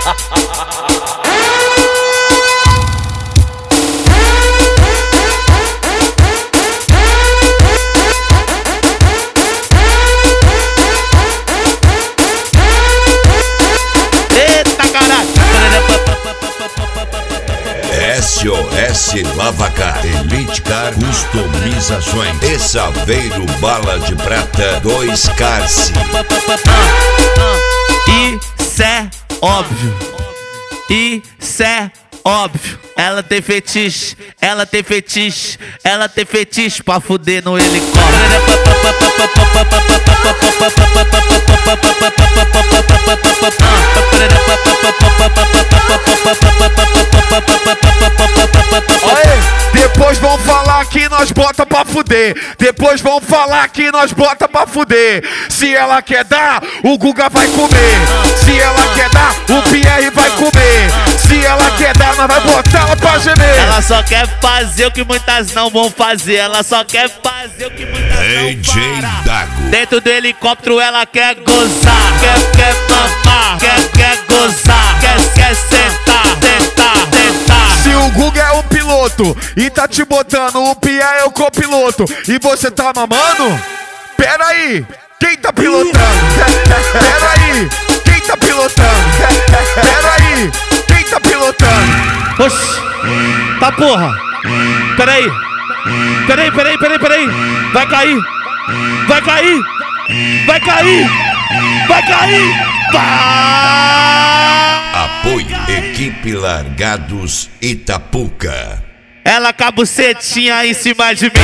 SOS Lavacar, Elite Car Customizações e Saveiro Bala de Prata 2 Carce. Isso é óbvio. Isso é óbvio. Ela tem fetiche, ela tem fetiche, ela tem fetiche pra fuder no helicóptero. Depois vão falar que nós bota pra fuder. Depois vão falar que nós bota pra fuder. Se ela quer dar, o Guga vai comer. Se ela quer dar, o Pierre vai comer. Se ela quer dar, nós vai botar ela pra gemer. Ela só quer fazer o que muitas não vão fazer. Ela só quer fazer o que muitas DJ não para. Dago. Dentro do helicóptero ela quer gozar, quer mamar, quer gozar, quer sentar, sentar. Se o Guga é o piloto e tá te botando, o Pierre é o copiloto e você tá mamando? Pera aí, quem tá pilotando? Pera aí, quem tá pilotando? Pera aí, quem tá pilotando? Oxi, tá porra. Peraí. Vai cair. Vai cair. Apoio Equipe Largados Itapuca. Ela com a bucetinha em cima de mim.